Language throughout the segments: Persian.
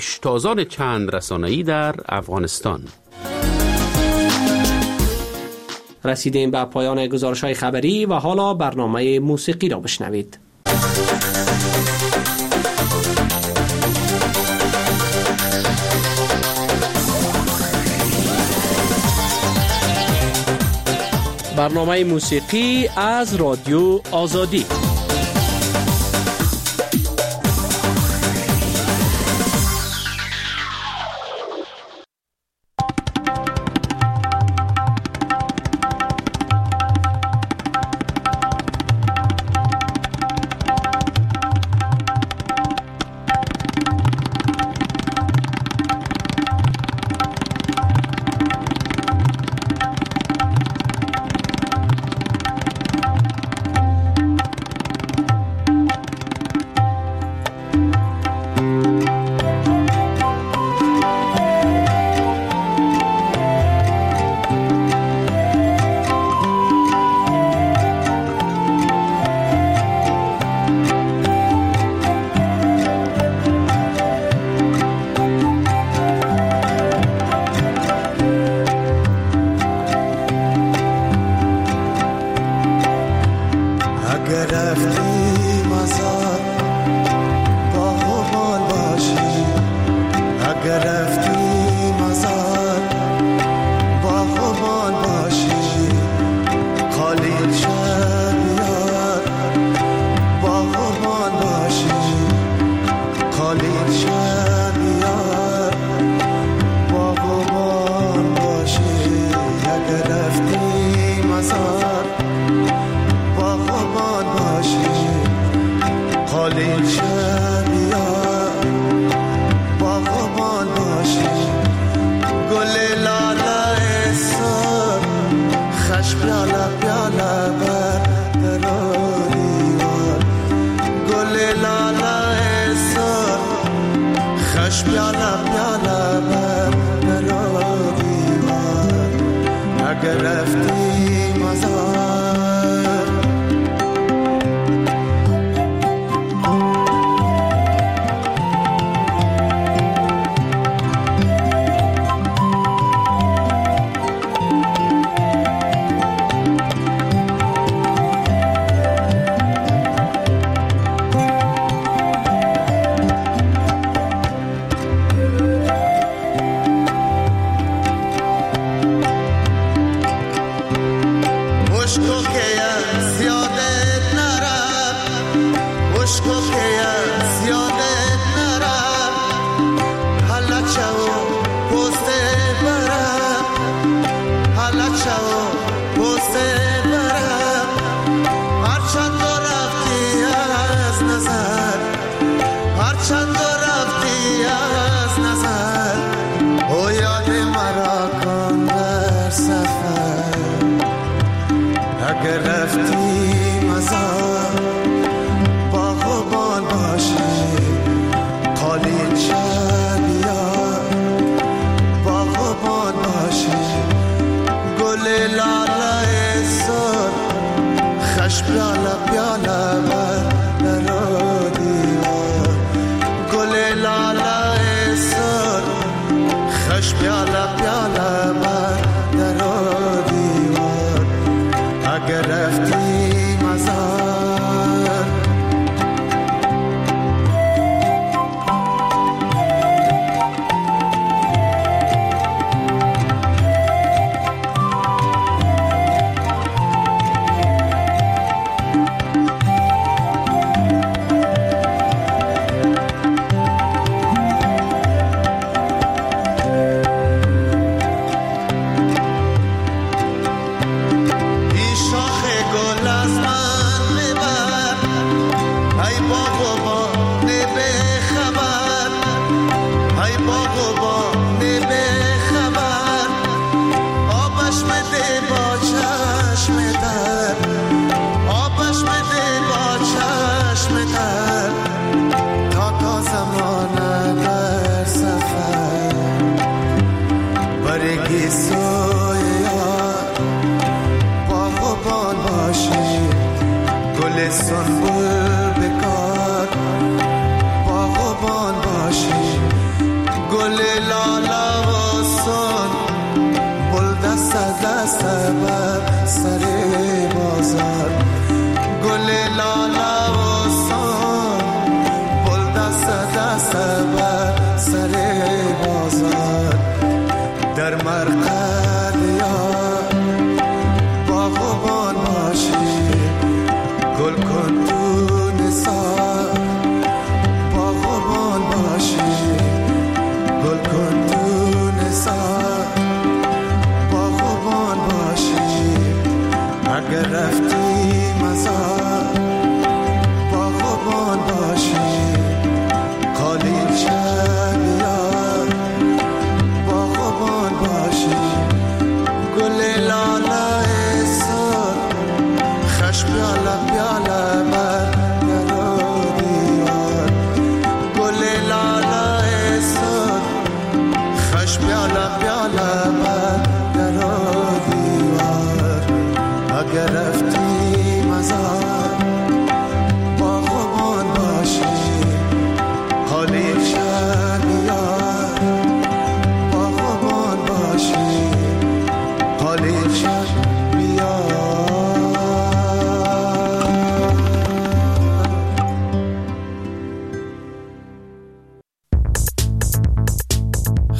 پیشتازان چند رسانه‌ای در افغانستان. رسیدیم به پایان گزارش‌های خبری و حالا برنامه موسیقی را بشنوید. برنامه موسیقی از رادیو آزادی.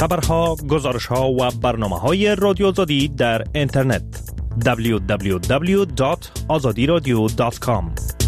خبرها، گزارشها و برنامه‌های رادیو آزادی در اینترنت www.azadiradio.com.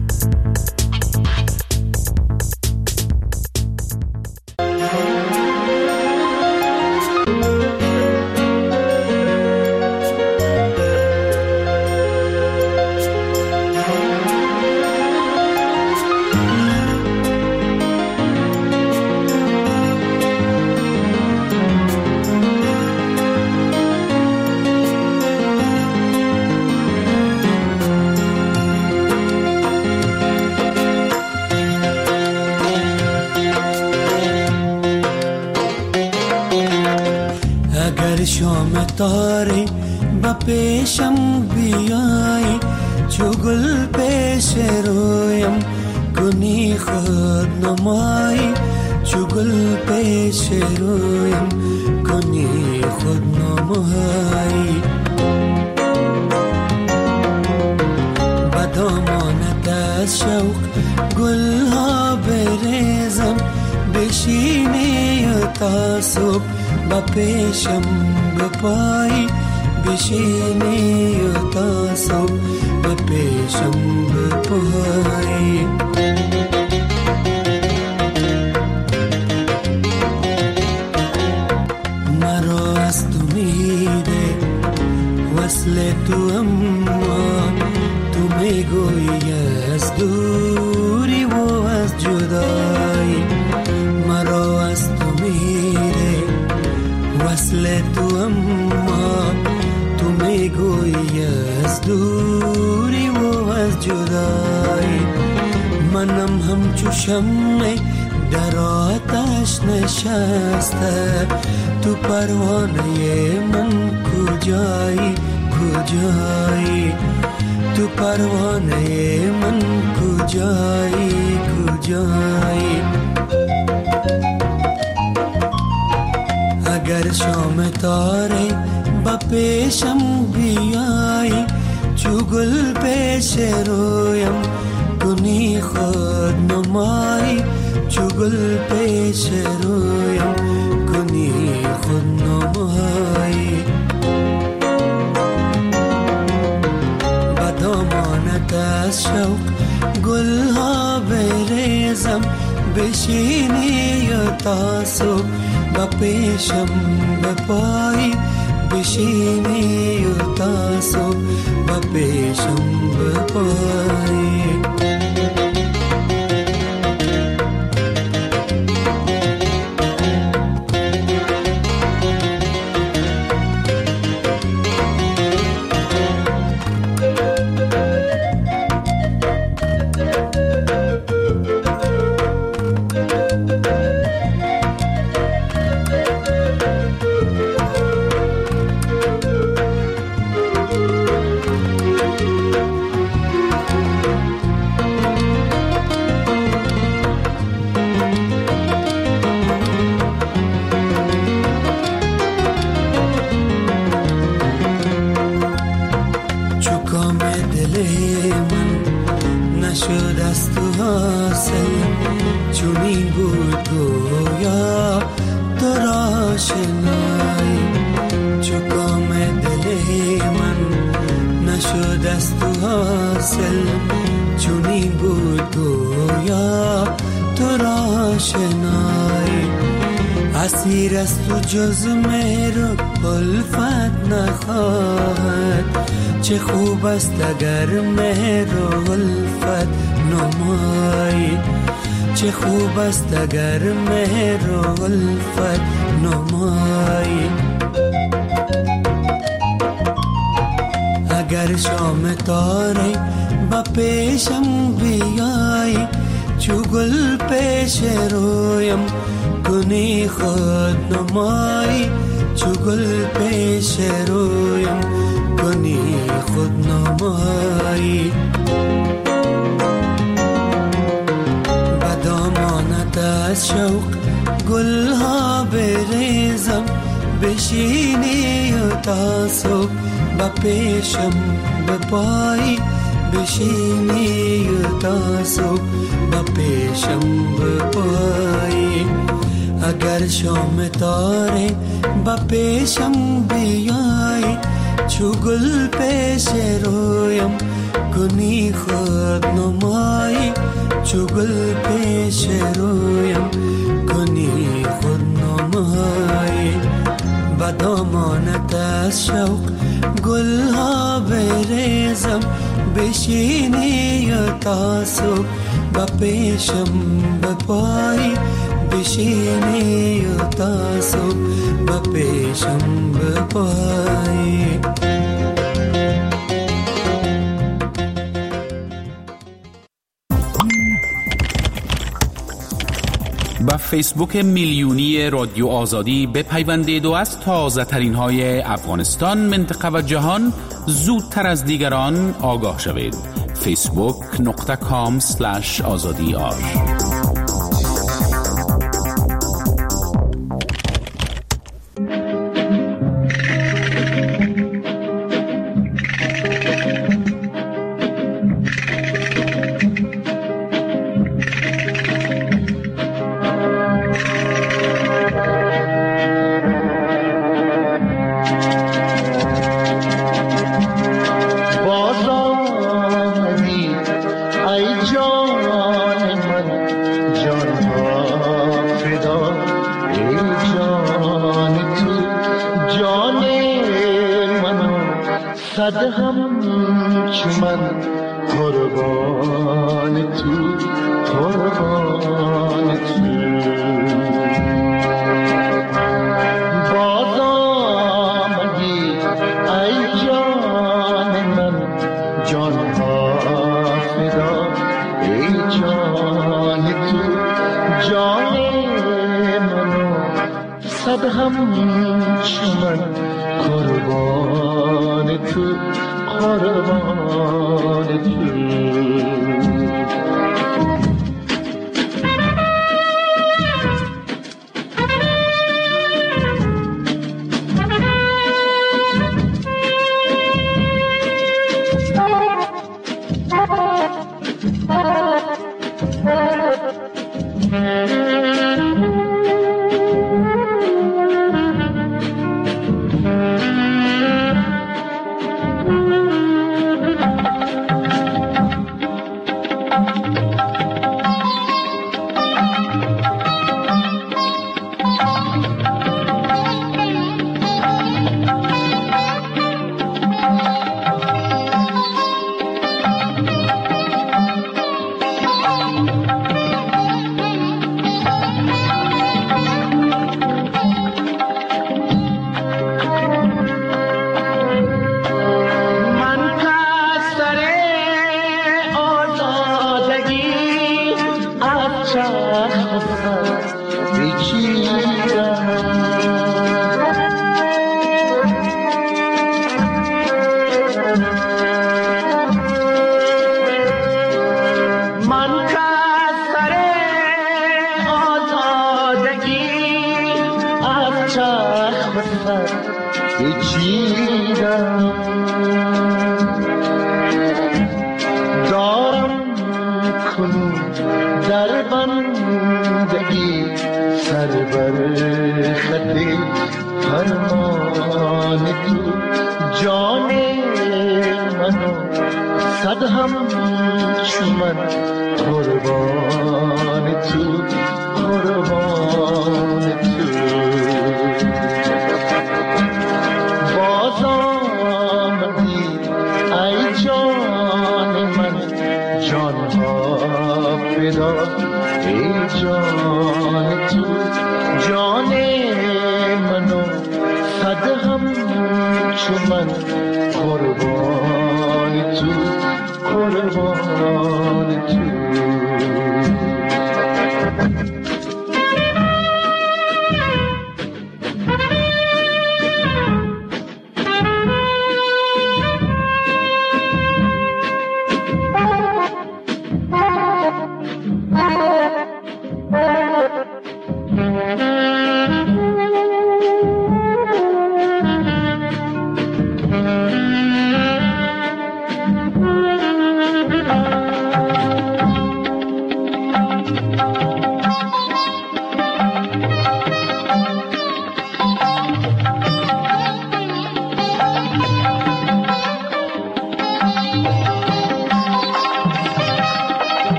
شام تاره با پیشم بیایی، چو گل پیش رویم کنی خود نمایی، چو گل پیش رویم کنی خود نمایی. با دامانت از شوق گل ها بریزم، بشینی تا صبح با پیشم بپایی، بشینی تا صبح با پیشم بپایی. مرا از تو میده وصل تو، اما تو میگویی از دوری و از جدایی. مرا از تو میده وصل تو، اما تو میگویی از دوری و از جدایی. منم همچو شمع در آتش نشسته، تو پروانه من کجایی کجایی، تو پروانه من کجایی کجایی. اگر شام تاره با پیشم بیایی، چو گل پیش رویم کنی خود نمایی، چو گل پیش رویم کنی خود نمایی. با دامانت از شوق گل ها بریزم، بشینی تا صبح با پیشم بپایی، بشینی تا صبح با پیشم بپایی. اسیر است تو جز مهر الفت نخواهد، چه خوب است اگر مهر الفت نمایی، چه خوب است اگر مهر الفت نمایی. اگر شام تاره با پیشم بیایی، چو گل پیش رویم کنی خود نمایی، چو گل پیش رویم کنی خود نمایی. با دامانت از شوق گل ها بریزم، بشینی تا صبح با پیشم بپایی، بشینی تا صبح با پیشم بپایی. اگر شام تاره با پیشم بیای، چو گل پیش رویم کنی خود نمایی، چو گل پیش رویم کنی خود نمایی. با دامانت از شوق گلها بریزم، بشینی تا صبح با پیشم بپایی، بشینی تا صبح با پیشم بپایی. با فیسبوک میلیونی رادیو آزادی بپیوندید و از تازه ترین های افغانستان، منطقه و جهان زودتر از دیگران آگاه شوید. facebook.com/azadiar.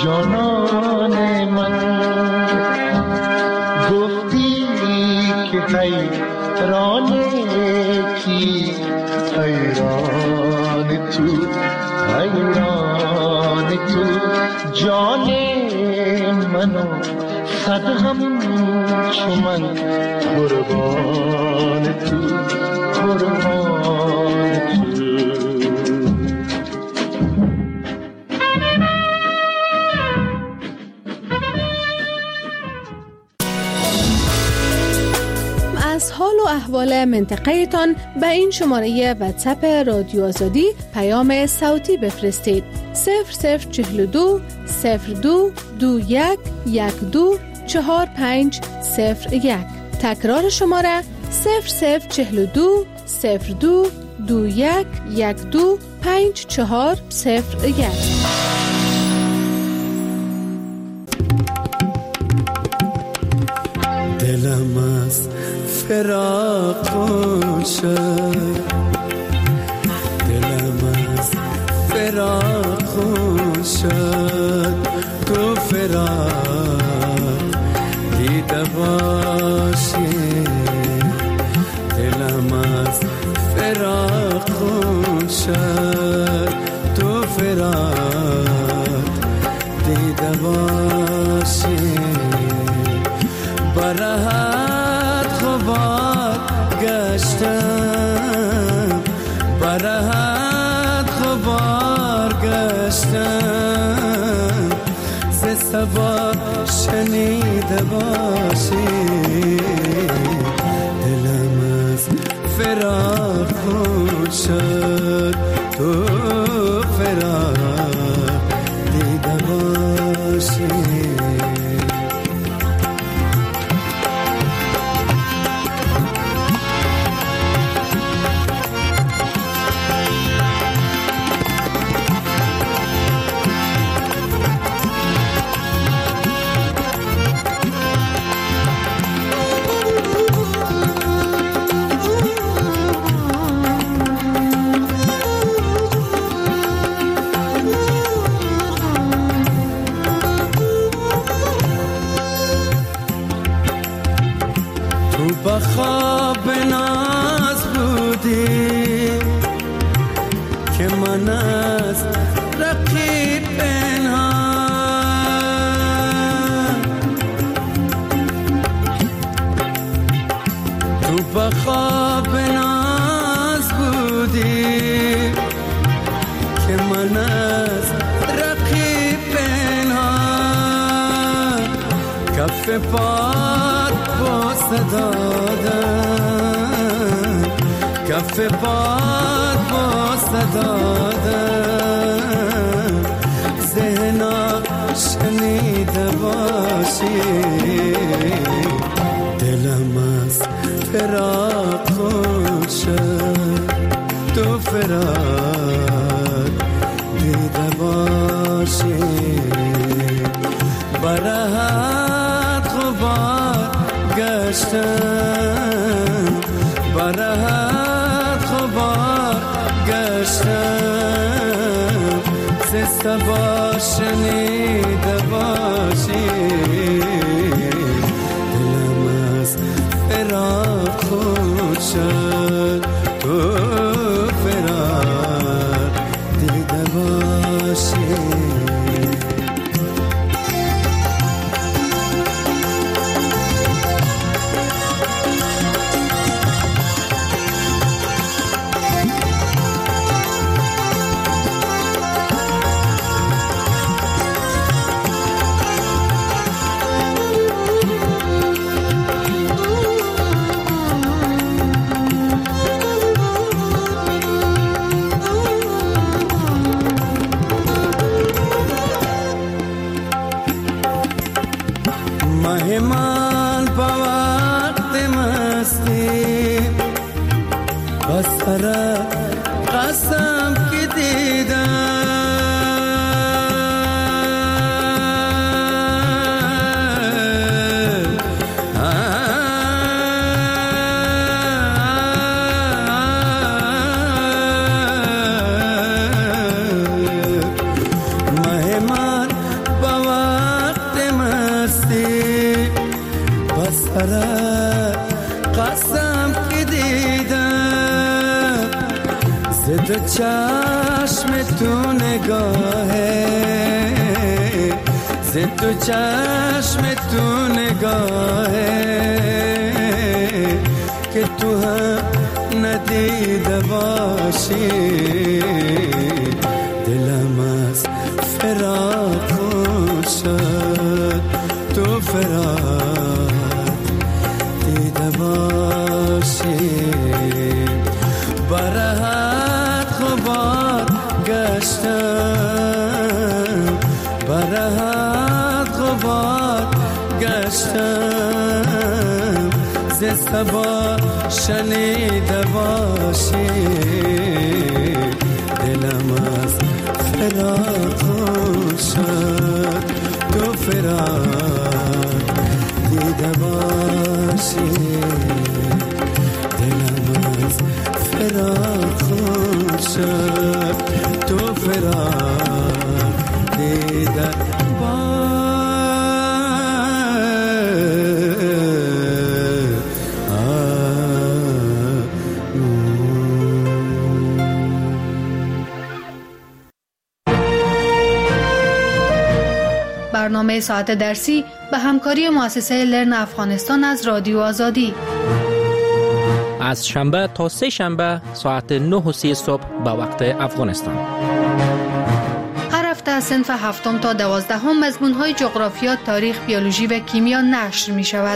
جانان من. گفتی که حیران کی، حیران تو، حیران تو. جان منو صد هم چو من، قربان تو، قربان تو. از حال و احوال منطقه تان به این شماره واتساپ رادیو آزادی پیام صوتی بفرستید. 0042 02 21 12 4501. تکرار شماره 0042 02 21 12 5401. دلم از فراق شد، دلم از فراق شد. تو فراق دیده باشی، دلم از فراق شد. تو فراق دیده باشی، برهت خوبات گشتم، برهت خوبار گشتم. ز سبا شنیده باشی، دلم از فراق شد. تو فراق دیده باشی. خواب ناز بودی که من از رقیب پنهان، تو با خواب ناز بودی که من از رقیب پنهان. کف پات بوسه دادم، کف پات بوسه دادم. ذهنا شنیده باشی، دلم از فراق شد. تو فراق دیده باشی، برهت خوبار گشتم، برهت خوبار گشتم. سسته باش شنیده باشی، دلم از فراق خود شد. تو فراق دیده باشی. مهمان با وقت مستی بس سر قسم که دیدم، مهمان با تو چشم تو نگاهه، ز تو چشم تو نگاهه که تو هم ندیده باشی، دلم از فراق خون شد، تو فراق دیده باشی. برهت خوبات گشتم، برهت خوبات گشتم، ز صبا شنیده باشی، دلم از فراق خون شد، تو فراق دیده باشی، دلم از فراق خون شد، تو فراق دیده برنامه ساعت درسی به همکاری مؤسسه لرن افغانستان از رادیو آزادی از شنبه تا سه شنبه ساعت 9:30 صبح به وقت افغانستان. هر هفته از صنف 7 تا 12 مضمون‌های جغرافیا، تاریخ، بیولوژی و کیمیا نشر می شود.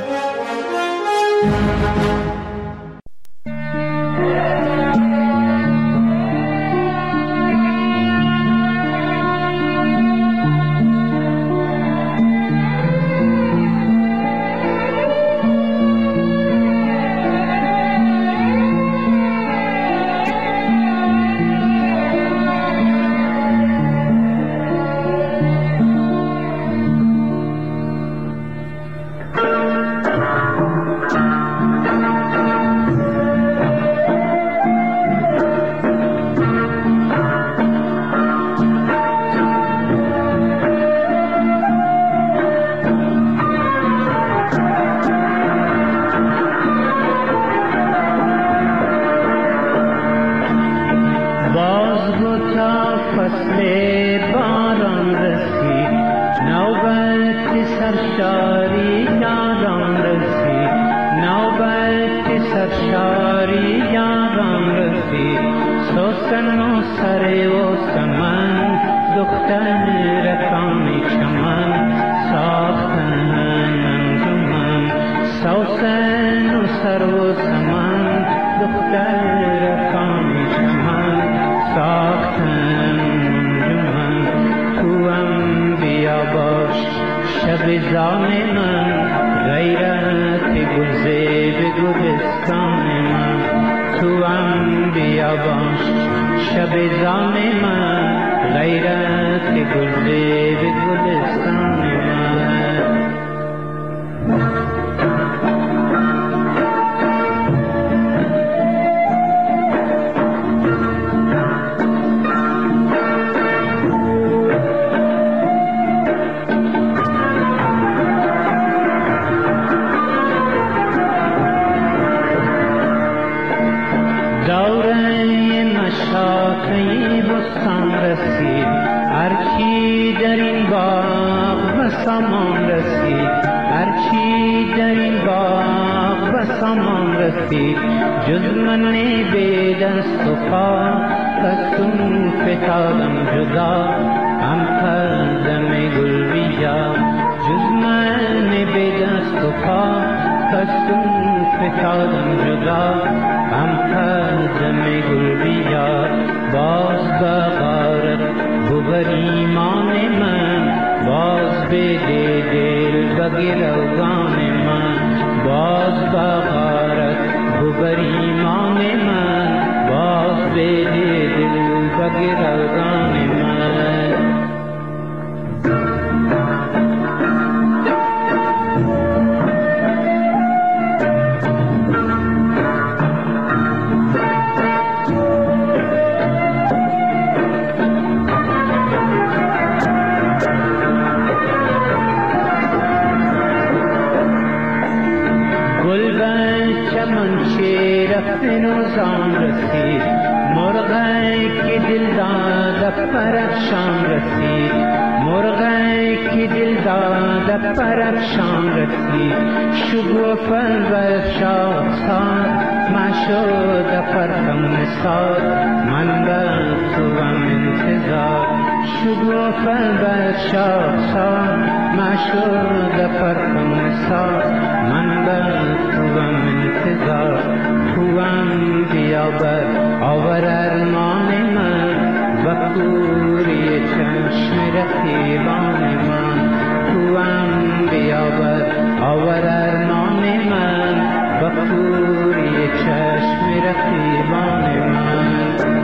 پرفشان رسید، مرغی که دل داده پرفشان رسید، شگوفن و شاخسار مشود پرتم نثار، من به توام انتظار، شگوفن و شاخسار مشود پرتم نثار، من به توام انتظار، توام بیابر آور ارمان من و کوری چشم رقیبان من، توام بیابر آور ارمان من و کوری چشم رقیبان من.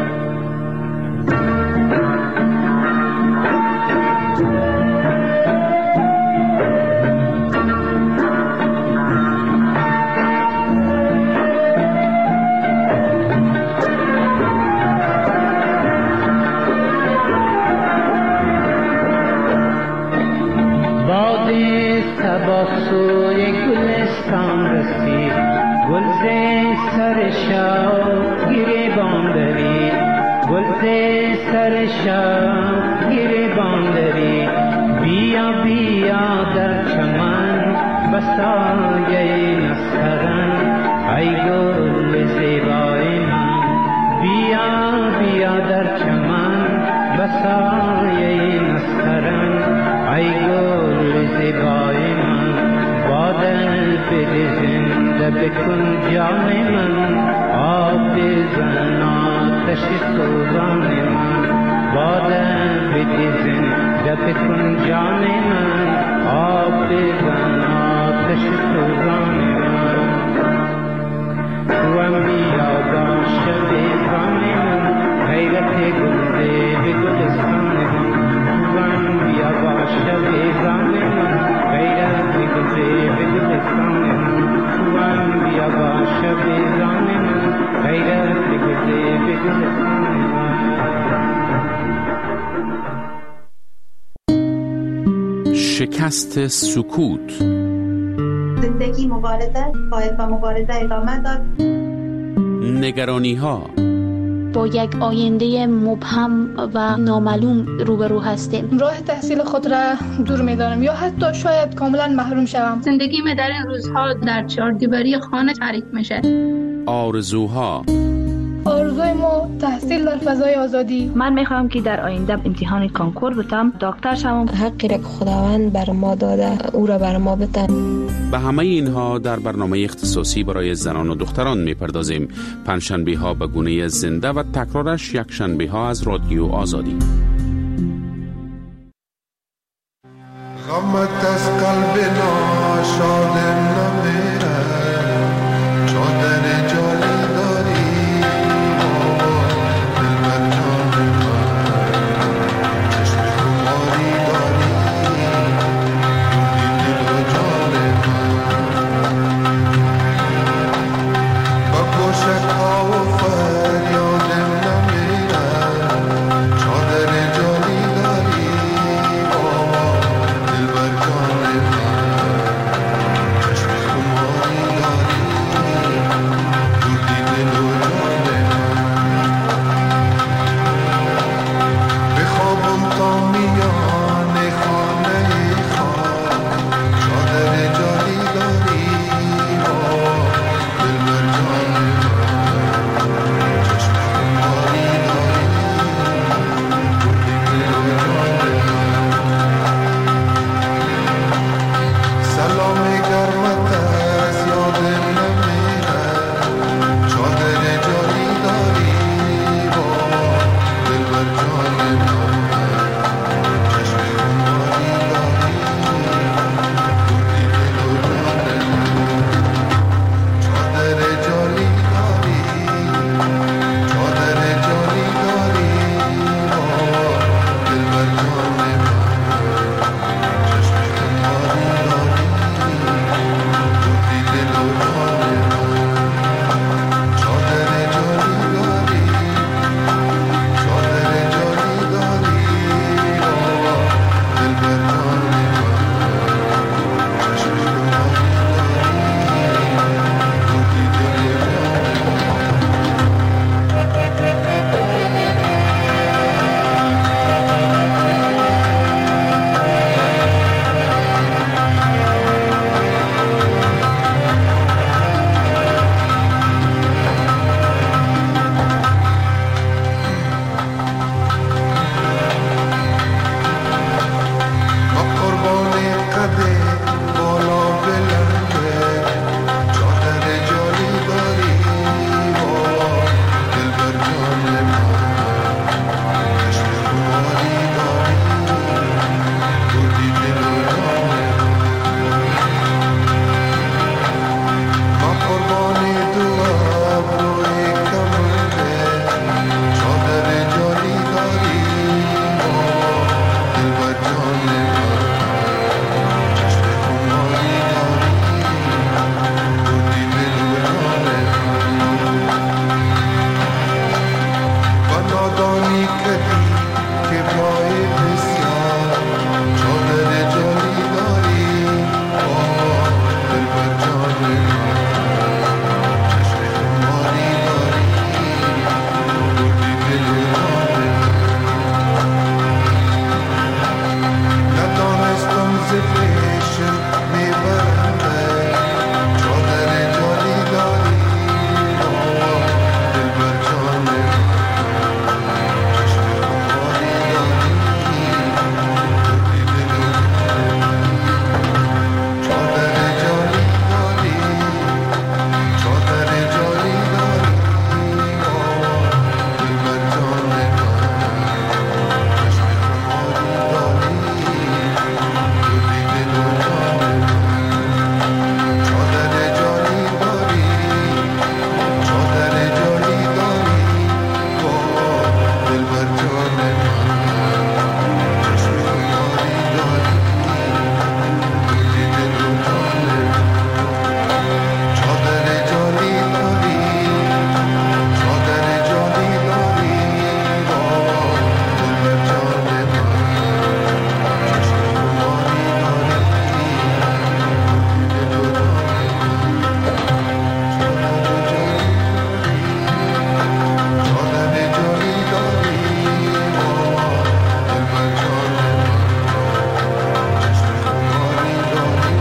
سوی گلستان رسید، گلز سر شاه گریبان دارید، گلز سر شاه گریبان دارید، بیا بیا در چمن بسایه نسترن، ای گل زیبای من، بیا بیا در چمن بسایه نسترن، ای گل زیبای من، بادل بده زنده بکن جان من، آب بزن آتش سوزان من، بادل بده زنده بکن جان من، آب بزن آتش سوزان من، توام بیا باش بیزان من، غیرت گلده به گلستان من، توام بیا باش بیزان من، غیرت گلده به گلستان من، توام بیا باش بیزان من، غیرت گلده به گلستان من. شکست سکوت. زندگی مبارزه، باید با مبارزه ادامه داد. نگرانی ها. با یک آینده مبهم و نامعلوم روبرو هستیم. راه تحصیل خود را دور می‌دانم یا حتی شاید کاملا محروم شوم. زندگی در این روزها در چهاردیواری خانه تعریف میشه. آرزوها. آرزوی ما تحصیل در فضای آزادی. من میخوام که در آینده امتحان کنکور بتم، دکتر شوم. حقی را که خداوند بر ما داده او را بر ما بده. به همه اینها در برنامه اختصاصی برای زنان و دختران میپردازیم. پنجشنبه ها به گونه زنده و تکرارش یک شنبه ها از رادیو آزادی. غمت از قلب ناشادم نمیره، چادر جالی داری دلبر جان من، چشم خماری داری دل و جان من، با گوشک ها و فریادم نمیره، چادر جالی داری دلبر جان من، چشم خماری داری فیشن میبرنده چادر جالی داری دلبر جان چشم خماری داری چادر جالی داری چادر جالی داری دلبر جان چشم خماری داری چادر جالی داری چادر جالی داری دلبر جان چشم خماری داری دل و جان چادر جالی داری چادر جالی داری دلبر جان چشم خماری داری دل و چادر جالی داری دلبر جان چشم خماری داری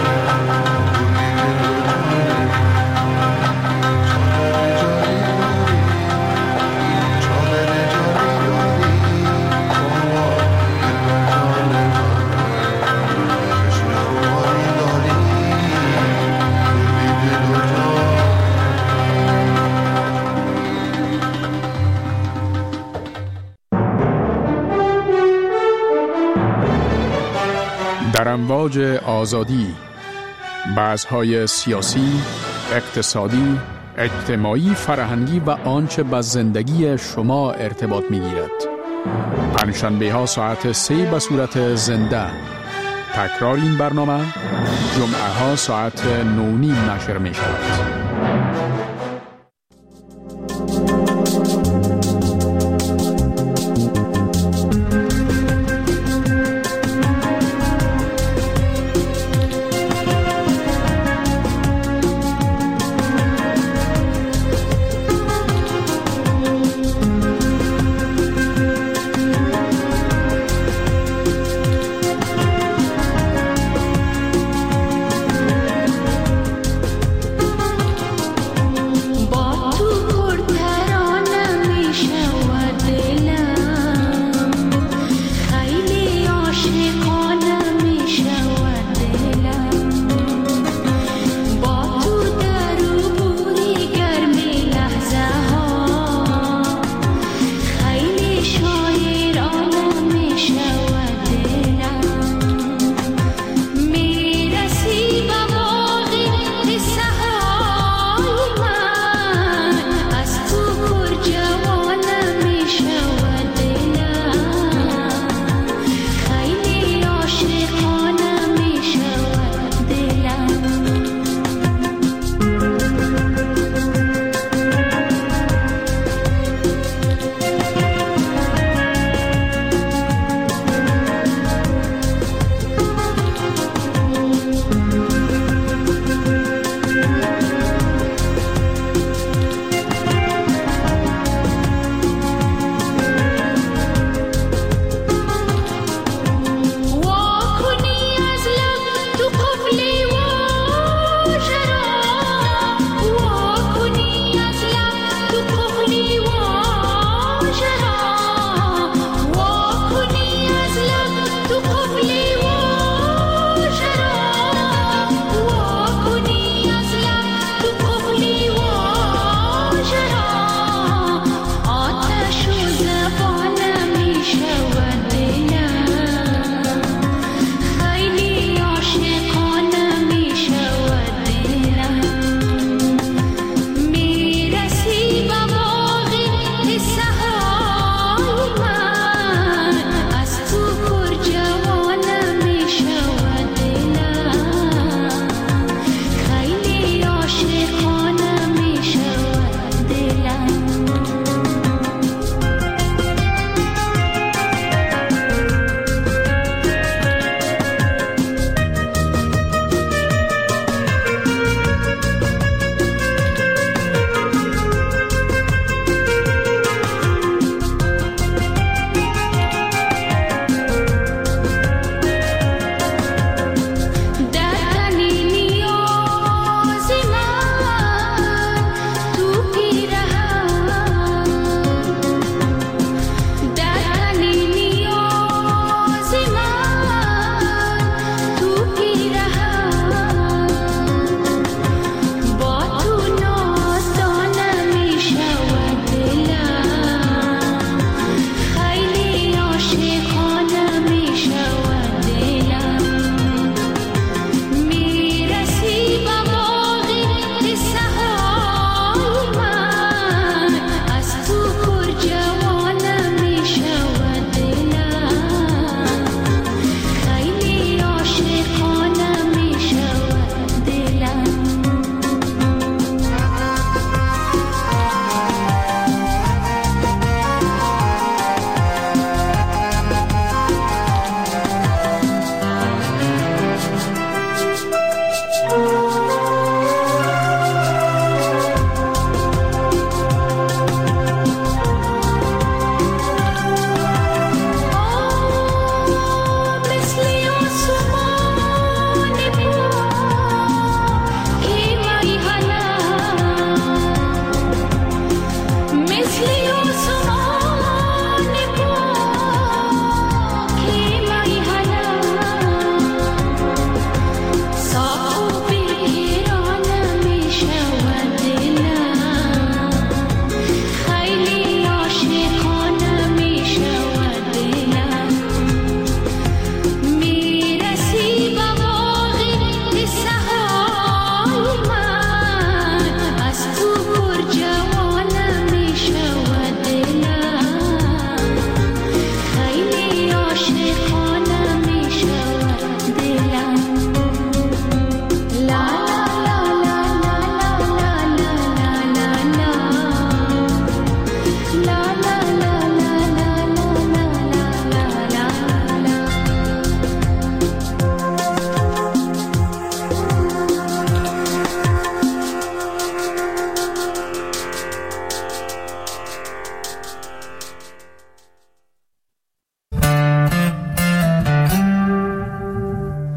چادر جالی داری دلبر جان چشم خماری داری دل و جان در امواج آزادی، بحث‌های سیاسی، اقتصادی، اجتماعی، فرهنگی و آنچه به زندگی شما ارتباط می‌گیرد. پنجشنبه‌ها ساعت 3 به صورت زنده. تکرار این برنامه جمعه‌ها ساعت 9:30 نشر می‌شود.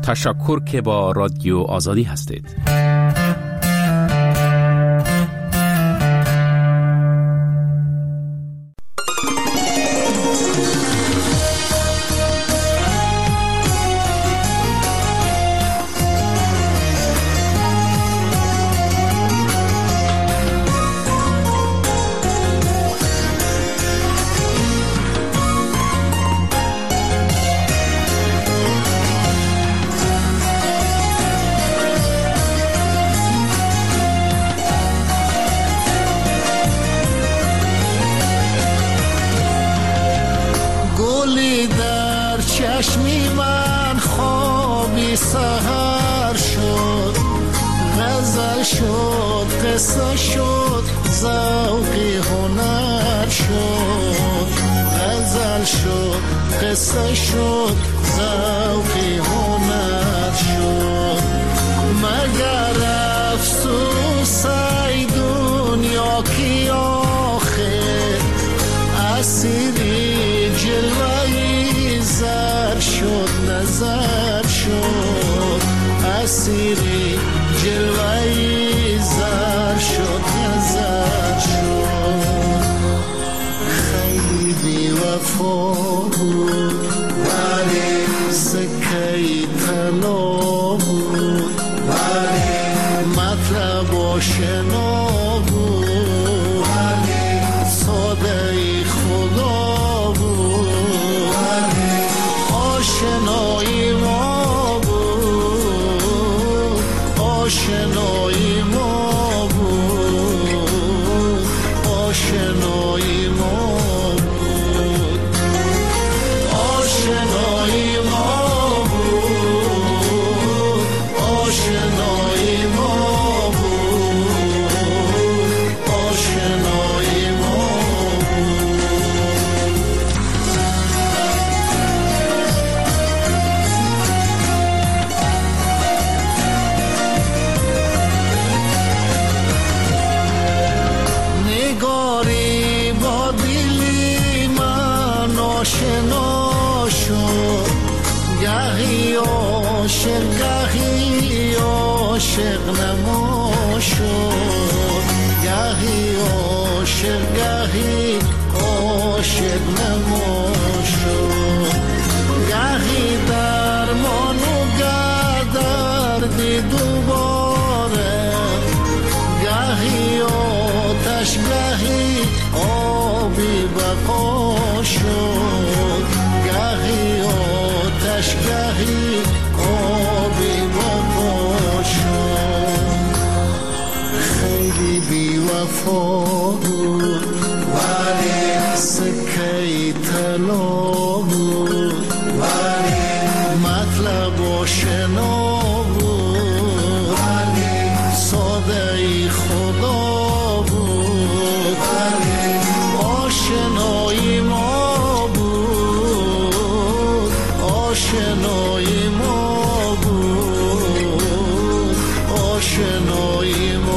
تشکر که با رادیو آزادی هستید. چشمی من خوابی سحر شد، غزل شد، قصه شد، ذوقی هنر شد. غزل شد، قصه شد، ذوقی هنر شد. مگر افسوس ای دنیا کی آخر اسیری جلوهی زر شد، نظر شد. اسیری جلوهی زر شد، نظر شد. خیلی بی وفا بود ولی سکهی طلا بود، ولی مطلب آشنا بود، ولی ساده ای خدا بود، ولی آشنایی ما بود، آشنایی ما بود، آشنایی ما بود، آشنایی ما بود، آشنایی ما بود، آشنایی ما نگاری با دلی من آشنا شد، گهی عاشق گهی عاشق نما شد، گهی عاشق گهی عاشق نما شد. گهی درمان و گردردی دوباره، گهی آتش گهی آبی بقا شد، گهی آتش گهی آبی بقا شد. خیلی بی وفا بود ولی سکهی طلا بود، ولی مطلب آشنا بود، ولی ساده ای خدا بود، ولی آشنایی ما بود، آشنایی ما بود، آشنایی ما